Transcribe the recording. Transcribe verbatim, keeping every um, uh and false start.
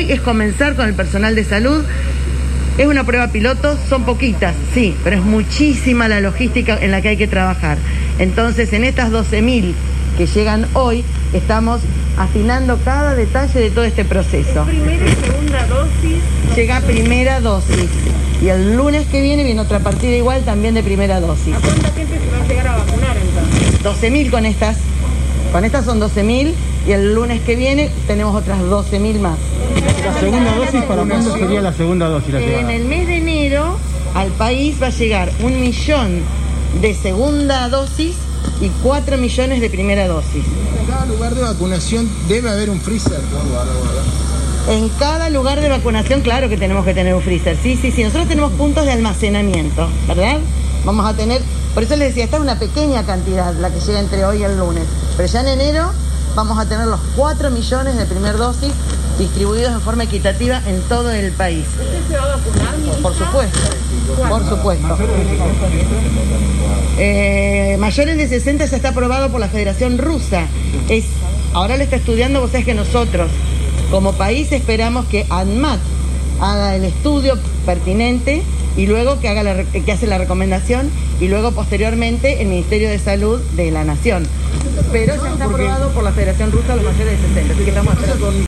hoy es comenzar con el personal de salud. Es una prueba piloto, son poquitas, sí, pero es muchísima la logística en la que hay que trabajar. Entonces, en estas doce mil que llegan hoy, estamos afinando cada detalle de todo este proceso. ¿Primera y segunda dosis? Llega primera dosis. Y el lunes que viene viene otra partida igual también de primera dosis. ¿A cuánta gente se va a llegar a vacunar entonces? doce mil con estas. Con estas son doce mil y el lunes que viene tenemos otras doce mil más. ¿La segunda dosis para cuándo sería la segunda dosis? La en el mes de enero al país va a llegar un millón de segunda dosis y cuatro millones de primera dosis. En cada lugar de vacunación debe haber un freezer. En cada lugar de vacunación, claro que tenemos que tener un freezer. Sí, sí, sí. Nosotros tenemos puntos de almacenamiento, ¿verdad? Vamos a tener, por eso les decía, esta es una pequeña cantidad la que llega entre hoy y el lunes. Pero ya en enero vamos a tener los cuatro millones de primera dosis distribuidos de forma equitativa en todo el país. ¿Usted se va a vacunar? Por supuesto, por supuesto. Eh, mayores de sesenta ya está aprobado por la Federación Rusa. Es, ahora lo está estudiando, vos sabés que nosotros, como país, esperamos que ANMAT haga el estudio pertinente y luego que haga la, que hace la recomendación y luego posteriormente el Ministerio de Salud de la Nación. Pero ya está aprobado por la Federación Rusa los mayores de sesenta, así que estamos esperando.